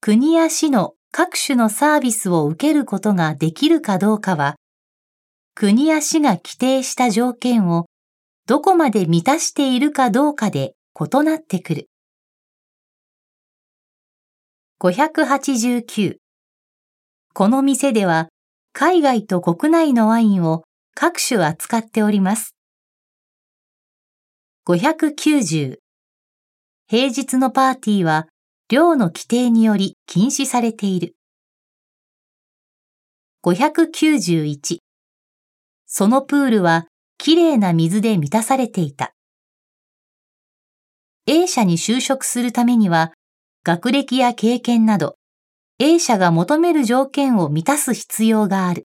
国や市の各種のサービスを受けることができるかどうかは、国や市が規定した条件をどこまで満たしているかどうかで異なってくる。589。この店では海外と国内のワインを各種扱っております。590。平日のパーティーは量の規定により禁止されている。591。そのプールはきれいな水で満たされていた。A 社に就職するためには、学歴や経験など、A 社が求める条件を満たす必要がある。